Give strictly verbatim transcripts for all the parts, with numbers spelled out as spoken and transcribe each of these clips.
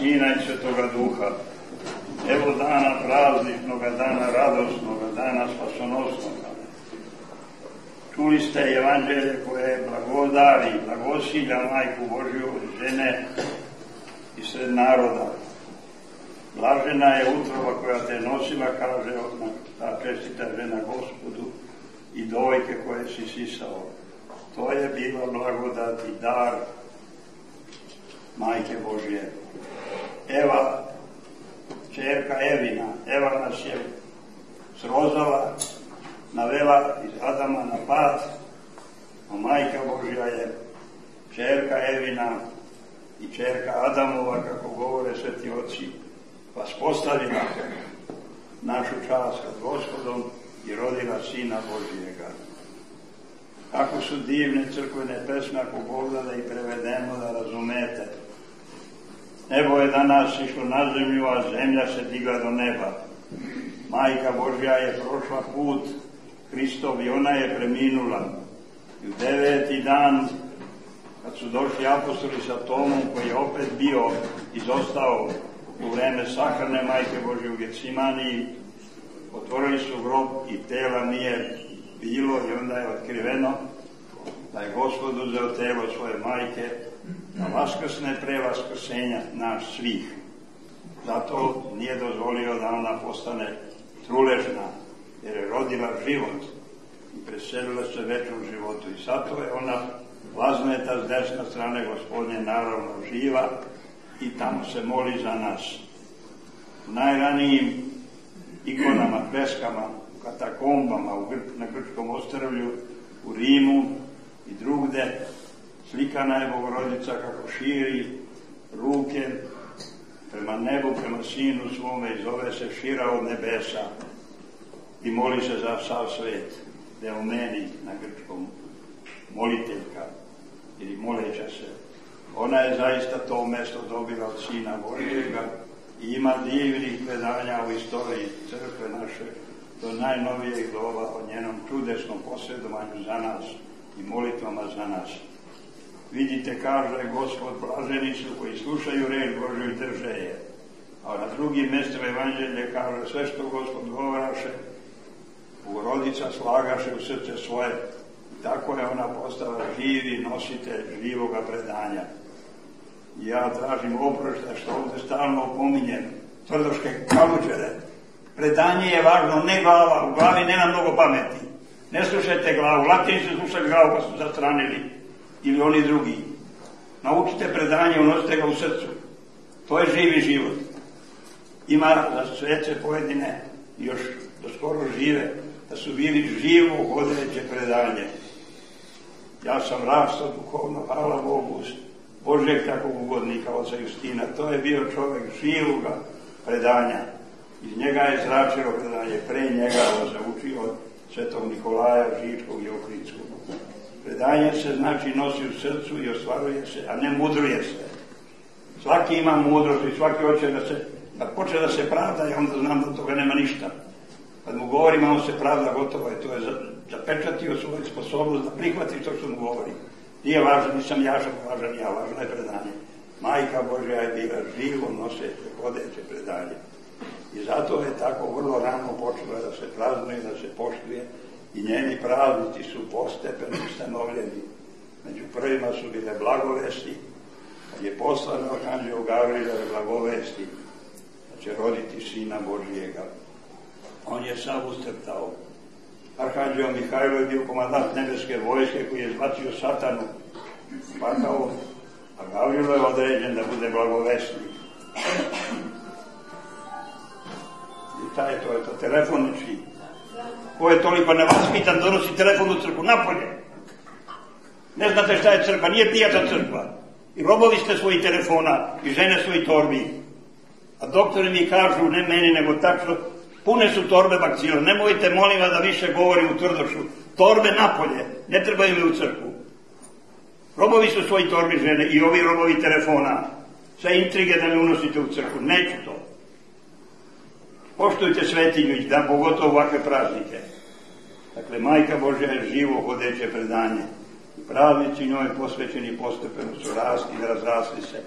Sina i Svetoga Duha. Evo dana prazničnoga, dana radosnoga, dana spasonosnoga. Čuli ste evanđelje koje blagodari, blagosilja Majku Božju, žene i sred naroda. Blažena je utrova koja te nosila, kaže ta čestita žena Gospodu, i dojke koje si sisao. To je bila blagodat i dar Majke Božje. Eva, čerka Evina, Eva nas je srozala, navela iz Adama na pad, a Majka Božja je čerka Evina i čerka Adamova, kako govore sveti oci, vas postavila našu čast pred Gospodom i rodila Sina Božjega. Kako su divne crkvene pesme, ako Bog da i prevedemo da razumete. Nebo je danas išlo na zemlju, a zemlja se digla do neba. Majka Božja je prošla put Hristov i ona je preminula. I u deveti dan, kad su došli apostoli sa Tomom, koji je opet bio izostao u vreme sahrane Majke Božje u Getsemaniji, otvorili su grob i tela nije bilo i onda je otkriveno da je Gospod uzeo telo svoje majke na vaskrsne pre vaskrsenja nas svih. Zato nije dozvolio da ona postane truležna, jer je rodila život i preselila se večnom životu. I zato je ona vazneta s desne strane Gospodnje, naravno živa, i tamo se moli za nas. U najranijim ikonama, freskama, u katakombama, u Gr na Grčkom ostrvlju, u Rimu i drugde, slikana je Bogorodica kako širi ruke prema nebu, prema Sinu svome i zove se šira od nebesa i moli se za sav svet, deumeni na grčkom, moliteljka ili moleća se. Ona je zaista to mesto dobila od Sina Božjega i ima divnih predanja u istoriji crkve naše do najnovijeg doba o njenom čudesnom posredovanju za nas i molitvama za nas. Vidite, kaže Gospod, blaženi su koji slušaju reč Božju i drže je. A na drugim mestima evanđelje kaže sve što Gospod govoraše, Bogorodica slagaše u srce svoje. I tako je ona postala živi nositelj živoga predanja. I ja tražim oproštaj što ovdje stalno opominjem tvrdoške kalučere. Predanje je važno, ne glava, u glavi nema mnogo pameti. Ne slušajte glavu, Latini su slušali glavu pa su zastranili, ili oni drugi. Naučite predanje, unosite ga u srcu. To je živi život. Ima za svece pojedine, još do skoro žive, da su bili živo hodeće predanje. Ja sam rastao duhovno, hvala Bogu, Božeg takvog ugodnika, oca Justina. To je bio čovjek živoga predanja. Iz njega je zračilo predanje, pre njega on se učio od svetog Nikolaja Žičkog i Ohridskog. Predanje se znači nosi u srcu i ostvaruje se, a ne mudruje se. Svaki ima mudrost i svaki hoće da se, kad počne da se pravda, ja onda znam da toga nema ništa. Kad mu govorim, on se pravda, gotovo je, to je zapečatio svoju sposobnost da prihvati to što mu govori. Nije važan, nisam ja što važan ja, važno je predanje. Majka Božja je bila živo noseće, hodeće predanje. I zato je tako vrlo rano počela da se praznuje, da se poštuje i njeni praznici su postepeno ustanovljeni. Među prvima su bile blagovesti, kad je poslan arhanđeo Gavriel blagovesti da će roditi Sina Božjega. On je sav ustrptao. Arhanđeo Mihajlo je bio komandant nebeske vojske koji je zbacio satanu, pakao, a Gavriel je određen da bude blagovestnik. I taj to je to, telefonički. Ko je toliko nevaspitan, donosi telefon u crkvu, napolje. Ne znate šta je crkva, nije pijata crkva. I robovi ste svojih telefona i žene svojih torbi. A doktori mi kažu, ne meni, nego tačno, pune su torbe vakcina. Nemojte, molim vas, da više govorim u tvrdošu. Torbe napolje, ne trebaju mi u crkvu. Robovi su svojih torbi žene i ovi robovi telefona. Sve intrige da me unosite u crkvu. Neću to. Poštujte svetinju, da pogotovo ovakve praznike. Dakle, Majka Božja je živo hodeće predanje. I praznici njoj posvećeni postepeno su rasti i razrasli se.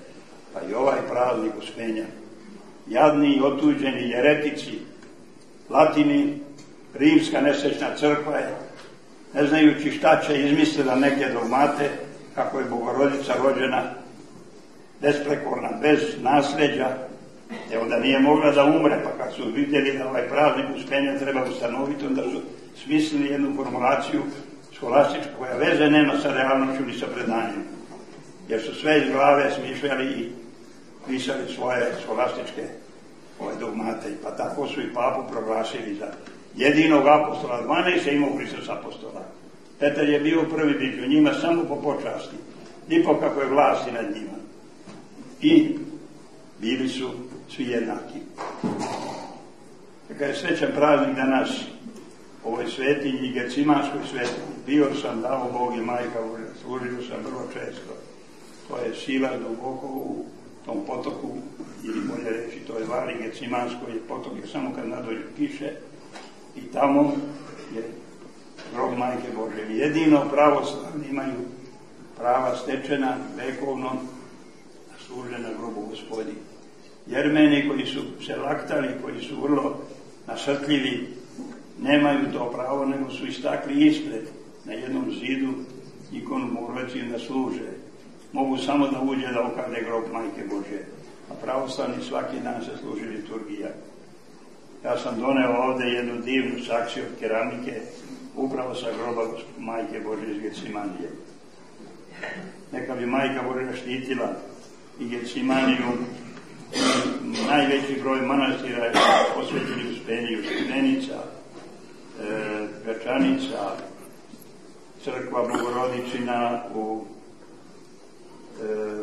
pa i ovaj praznik Uspenja. Jadni i otuđeni jeretici, Latini, rimska nesrećna crkva je, ne znajući šta će, izmislila neke dogmate, kako je Bogorodica rođena, besprekorna, bez nasljeđa, te onda nije mogla da umre, pa kad su vidjeli da ovaj praznik Uspenja treba ustanoviti, onda su smislili jednu formulaciju skolastičku koja veze nema sa realnošću ni sa predanjem, jer su sve iz glave smišljali i pisali svoje skolastičke ove dogmate, pa tako su i papu proglasili za jedinog apostola. dvanaest je imao Hristos apostola. Petar je bio prvi među njima samo po počasti, ni po kakvoj vlasti nad njima. I bili su svi jednaki. Tako je srećan praznik danas ovoj svetinji, Gecimanskoj svetinji. Bio sam, dao Bog i Majka Božja, služio sam vrlo često. To je sila duboko u tom potoku, ili bolje reći, to je vali Gecimanskoj, je potok je samo kad nadođe kiše, i tamo je grob Majke Božje. Jedino pravoslavni imaju prava stečena vekovno služe na grobu Gospodi. Jermeni koji su se laktali, koji su vrlo nasrtljivi, nemaju to pravo, nego su istakli ispred na jednom zidu ikonu Bogorodice da služe. Mogu samo da uđe da okade grob Majke Božje. A pravoslavni svaki dan se služi liturgija. Ja sam doneo ovde jednu divnu sakciju od keramike, upravo sa groba Majke Božje iz Gecimanije. Neka bi Majka Božja štitila i Gecimaniju. Najveći broj manastira je posvećeni Uspeniju, Studenica, e, Gračanica, crkva Bogorodičina u e,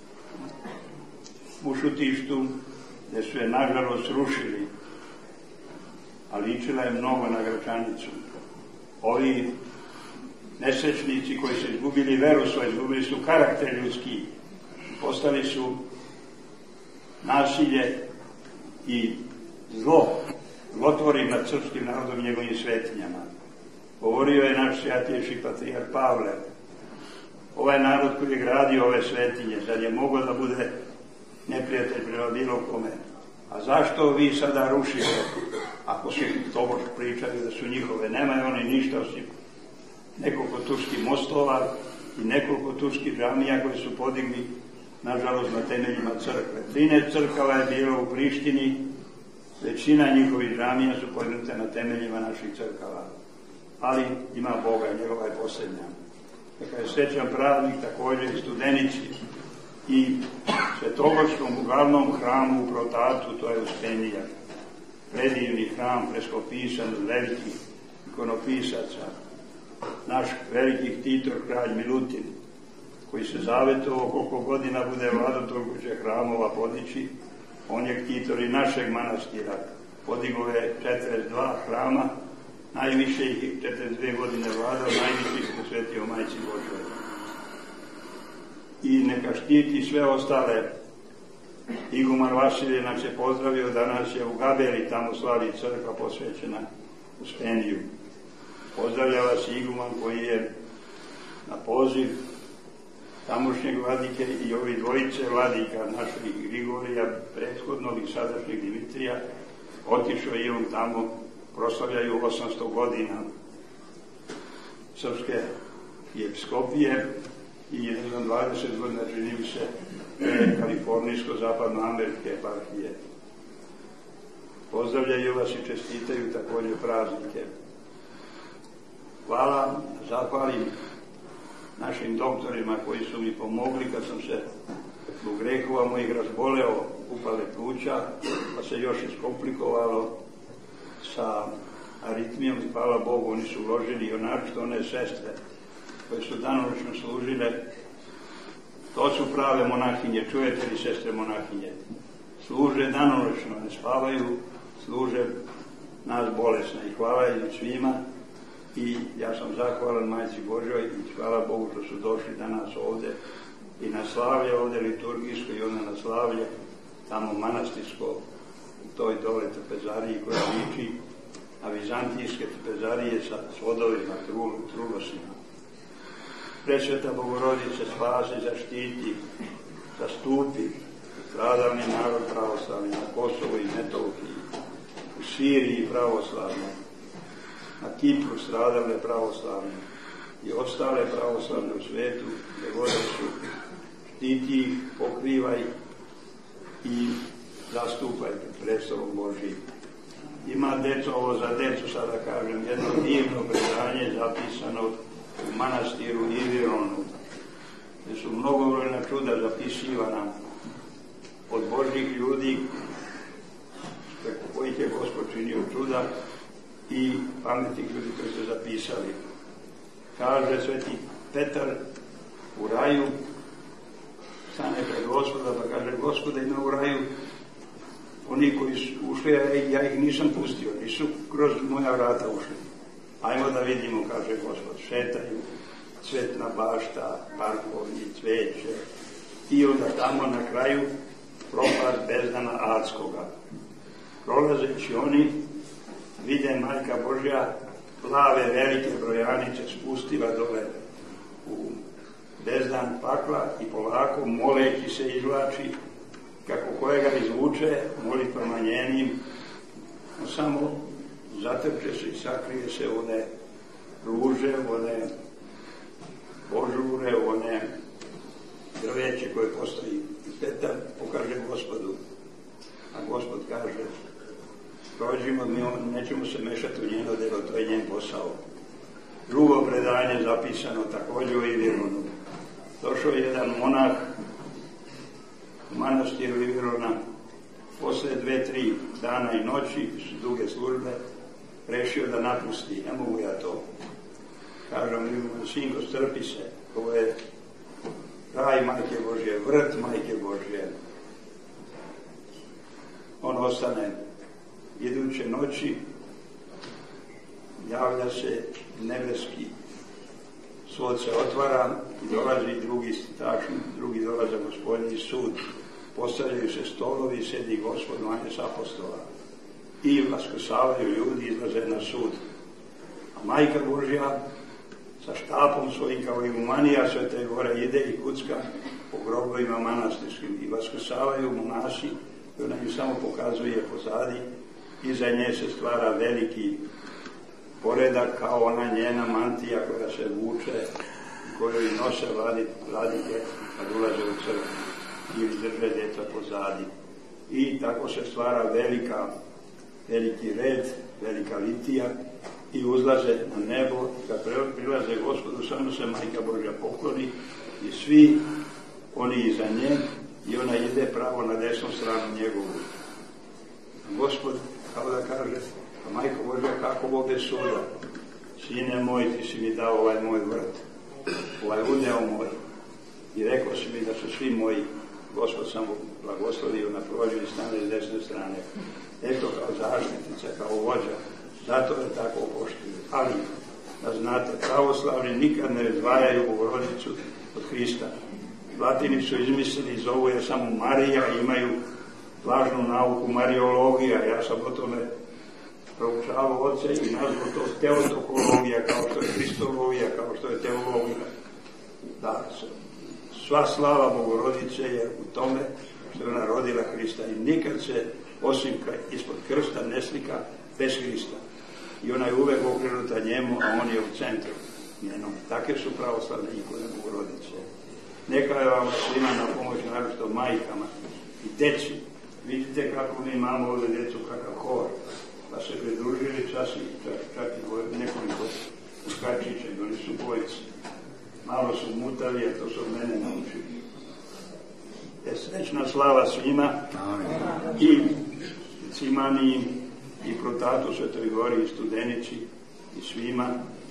Ušutištu, gde su je nažalost rušili, a ličila je mnogo na Gračanicu. Ovi nesrećnici koji su izgubili veru svoju, izgubili su karakter ljudski, postali su nasilje i zlo, zlotvori nad srpskim narodom i njegovim svetinjama. Govorio je naš svjatejši patrijarh Pavle, ovaj narod koji je gradio ove svetinje, zar je mogao da bude neprijatelj prema bilo kome? A zašto vi sada rušite, ako su to pričali da su njihove? Nemaju oni ništa osim nekoliko turskih mostova i nekoliko turskih džamija koje su podigli, nažalost, na temeljima crkve. trinaest crkava je bilo u Prištini, većina njihovih džamija su podignute na temeljima naših crkava. Ali ima Boga, njegova je posljednja. Dakle, je srećan praznik također i Studenici i Svetogorskom glavnom hramu u Protatu, to je Uspenija. Predivni hram, preskopisan od velikih ikonopisaca. Naš veliki ktitor, kralj Milutin, koji se zavetovao koliko godina bude vladao, toliko će hramova podići. On je ktitor i našeg manastira. Podigao je četrdeset dva hrama, najviše ih je četrdeset dve godine vladao, najviše ih posvetio Majci Božjoj. I neka štiti sve ostale. Iguman Vasilije nam se pozdravio, danas je u Gabeli, tamo slavi crkva posvećena Uspeniju. Pozdravlja vas Iguman koji je na poziv tamošnjeg vladike i ovi dvojice vladika, naših Grigorija, prethodnog i sadašnjeg Dimitrija, otišao i on tamo, proslavljaju osamsto godina srpske episkopije i ne znam, dvadeset godina čini mi se kalifornijsko-zapadnoameričke eparhije. Pozdravljaju vas i čestitaju također praznike. Hvala, zahvalim našim doktorima koji su mi pomogli kad sam se zbog grehova mojih razboleo, upale pluća, pa se još iskomplikovalo sa aritmijom i hvala Bogu, oni su uložili i onačito one sestre koje su danonoćno služile. To su prave monahinje, čujete li sestre monahinje? Služe danonoćno, ne spavaju, služe nas bolesne i hvala im svima. I ja sam zahvalan Majci Božjoj i hvala Bogu što su došli danas ovde i na slavlje ovde liturgijsko i ona na slavlje tamo manastirsko u toj dole trpezariji koja liči na vizantijske trpezarije sa svodovima, trulosima. Presveta Bogorodice spasi, zaštiti, zastupi stradalni narod pravoslavni, na Kosovu i Metohiji, u Siriji pravoslavne, na Kipru stradale pravoslavne i ostale pravoslavne u svijetu, gdje god su, štiti ih, pokrivaj i zastupaj pred sobom Božijim. Ima deco, ovo za decu sada kažem, jedno divno predanje zapisano u manastiru Ivironu, gdje su mnogobrojna čuda zapisivana od Božjih ljudi, preko kojih je Gospod činio čuda, i pametnih ljudi koji su zapisali. Kaže sveti Petar u raju, stane pred Gospoda, pa kaže: Gospode, ima u raju oni koji su ušli, ja ih nisam pustio, nisu kroz moja vrata ušli. Ajmo da vidimo, kaže Gospod. Šetaju, cvetna bašta, parkovi, cveće, i onda tamo na kraju propast bezdana adskoga. Prolazeći oni vide Majka Božja plave velike brojanice spustiva dole u bezdan pakla i polako moleći se izvlači, kako kojega izvuče molitvama njenim, no samo zatrče se i sakrije se u one ruže, u one božure, u one drveće koje postoji. Petar pokaže Gospodu, a Gospod kaže: prođimo, mi nećemo se mešati u njeno delo, to je njen posao. Drugo predanje zapisano također u Ivironu. Došao je jedan monah u manastiru Ivirona, posle dve, tri dana i noći, duge službe, rešio da napusti. Ne mogu ja to. Kažem mi: sinko, strpi se, ovo je raj Majke Božje, vrt Majke Božje. On ostane. Iduće noći javlja se nebeski svod, se otvara i dolazi drugi strašni, drugi dolaze Gospodnji sud. Postavljaju se stolovi, sedi Gospod dvanaest apostola i vaskrsavaju ljudi, izlaze na sud. A Majka Božja sa štapom svojim kao i umanija Svete Gore ide i kucka po grobovima manastirskim i vaskrsavaju monasi, i ona im samo pokazuje pozadi. Iza nje se stvara veliki poredak, kao ona njena mantija koja se vuče, koju i nose vladike kad ulaze u crkvu ili drže djeca pozadi. I tako se stvara velika, veliki red, velika litija i uzlaze na nebo. Kad prilaze Gospodu, samo se Majka Božja pokloni i svi oni iza nje, i ona ide pravo na desnu stranu njegovu. Gospod kao da kaže: pa Majko Božja, kako vode suda? Sine moj, ti si mi dao ovaj moj vrt, ovaj udeo moj, i rekao si mi da su svi moji. Gospod samo blagoslovio na prođu i stane s desne strane. Eto, kao zaštitnica, kao vođa, zato je tako poštuju. Ali, da znate, pravoslavni nikad ne izdvajaju Bogorodicu od Hrista. Latini su izmislili, zovu je samo Marija, imaju važnu nauku mariologija. Ja sam o tome proučavao oce i nazvao to teotokologija, kao što je kristologija, kao što je teologija. Da, sva slava Bogorodice je u tome što je ona rodila Hrista i nikad se, osim ispod krsta, ne slika bez Hrista. I ona je uvek okrenuta njemu, a on je u centru njenom. Takve su pravoslavne ikone Bogorodice. Neka je vam svima na pomoć, naročito majkama i deci. Vidite kako mi imamo ovdje djecu, kakav hor. Pa se pridružili čas i čak, čak i nekoliko uskačića, bili su bojici. Malo su mutali, a to su mene naučili. Je srećna slava svima. I Cimaniji, i Protatu, Svetoj Gori, i Studenici, i svima.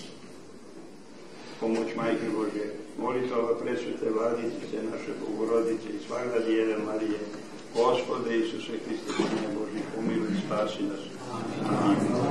Pomoć Majke Božje. Molitva presvete Vladice, naše Bogorodice i svagda Djeve Marije, Gospode Isuse Hriste, Sine Božji, pomiluj, spasi nas. Amin.